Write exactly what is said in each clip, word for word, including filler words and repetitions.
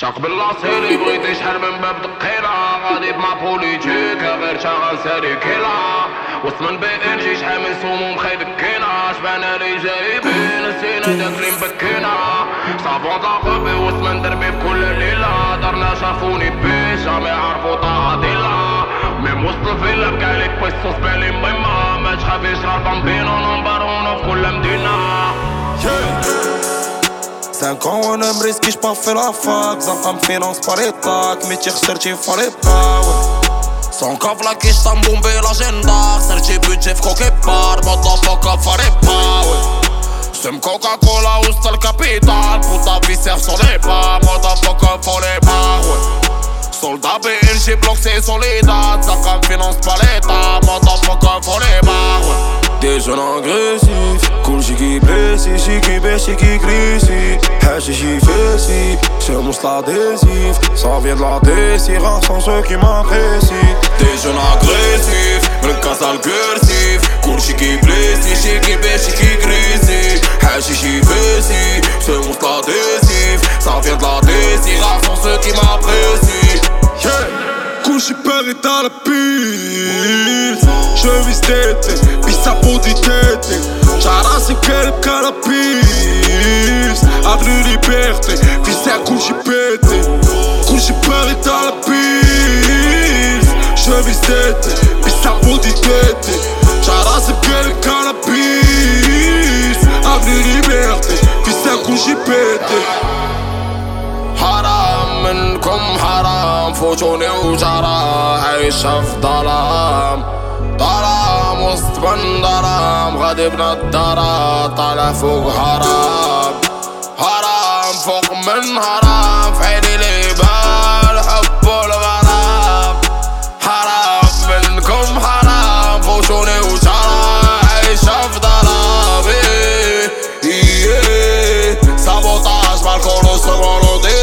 شاق باللاصيلي بغيتي شحال من باب دقيلة غادي بما بوليتيك غير شغال ساري كيلا وسط من بي ان جي شحال من سموم خيدكينا شبانا لي جايبين نسينا داك لي مبكينا صافون طاقبي وسط من دربي بكل ليلة دارنا شافوني بيه جامي عرفو طاعديلا ميم وسط الفيلا بكاع ليك بويسوس بالي مهمة ما تخافيش راه البامبينو نمبر ون في كل مدينة. cinq ans وانا مريسكي j'pas fait la fac زنقة مفينونس par étac ميتي خسرتي fallait pas Son cavla qui s'embombé l'agenda Sergi budget f'coque par Motherfucker fallait pas J'aime Coca-Cola où c'est le capital Puta viscère sur les pas Motherfucker fallait pas Soldat B N G bloc c'est solidate Zaka finance pas l'état Motherfucker fallait pas Des jeunes agressifs كل شي كيبليسي شي كيبيع شي كيكريسي حاجة شي فاسي شمس l'adhésif Ça vient de la déci Rares sont ceux qui m'apprécient Des jeunes agressifs من كاسا الكرسيف كل شي كيبليسي شي كيبيع شي كيكريسي حاجة شي فاسي شمس l'adhésif Ça vient de la déci Rares sont ceux qui m'apprécient كل شي باغي dans la pile Je vis d'été Puis sa peau du tété J'arrasse quel canapis Avenue Liberté Puis c'est un coup j'y pété Coup j'y parie dans la pile Je vis d'été Puis sa peau du tété J'arrasse quel canapis Avenue Liberté Puis c'est un coup j'y pété حرام منكم حرام فوتوني وجرى عايشة في ظلام ظلام وسط من ظلام غادي بنا الدرا طالع فوق هرام هرام فوق من هرام في عيني لي بال حب والغرام حرام منكم حرام فوتوني وجرى عايشة في ظلام سابوتاج بالكولو سمولودي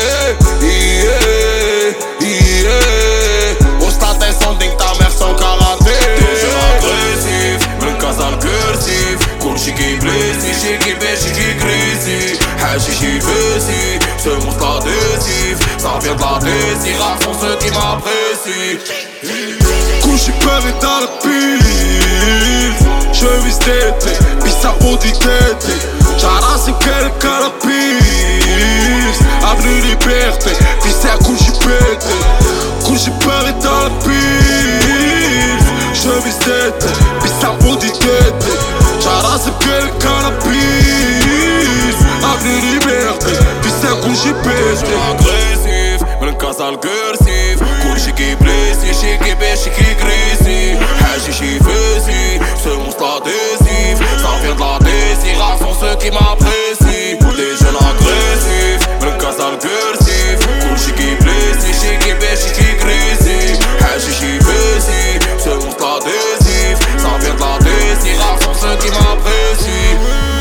شي كيبليسي شي كيبيع شي كيكريسي حاجة شي فاسي سموس l'adhésif Ça vient de la déci Rares sont ceux qui m'apprécient كل شي باغي dans la pile Je vis d'été Puis sa peau du tété J'arrasse quel canapis Avenue Liberté Puis c'est un coup j'y pété كل شي باغي dans la pile Je vis d'été Puis sa peau du tété J'arrasse quel canapis Avenue Liberté Puis c'est un coup j'y pété agressif من كاسا الكرسيف كل شي كيبليسي شي كيبيع شي كيكريسي حاجة شي فاسي سموس l'adhésif Ça vient de la déci Rares sont ceux qui m'apprécient Des jeunes agressifs من كاسا الكرسيف كل شي كيبليسي شي كيبيع شي كيكريسي حاجة شي فاسي سموس l'adhésif Ça vient de la déci Rares sont ceux qui m'apprécient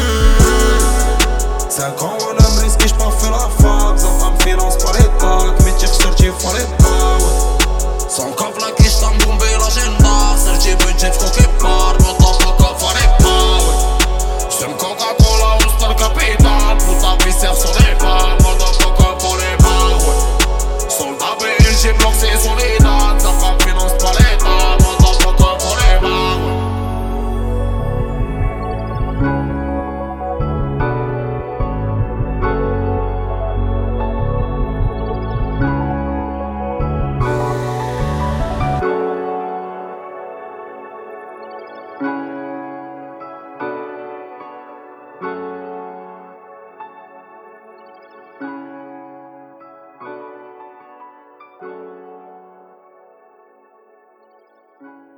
cinq ans وانا مريسكي j'pas fait la fac زنقة مفينونس par étac ميتي خسرتي fallait pas Son cavla qui s'embombé l'agenda Sergi budget f'coque par Motherfucker fallait pas J'aime Coca-Cola où c'est le capital Puta viscère sur les pas Motherfucker fallait pas Soldat B N G bloc c'est solidate Zaka finance pas l'état Motherfucker fallait pas Thank you.